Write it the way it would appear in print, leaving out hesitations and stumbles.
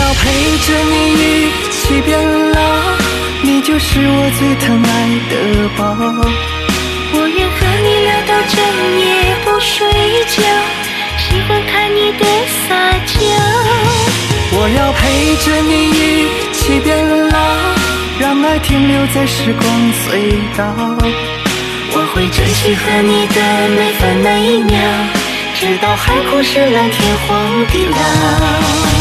要陪着你一起变老，你就是我最疼爱的宝。 我愿和你聊到整夜不睡觉，喜欢看你的撒娇。 我要陪着你一起变老，让爱停留在时光隧道。 我会珍惜和你的每分每秒，直到海枯石烂天荒地老。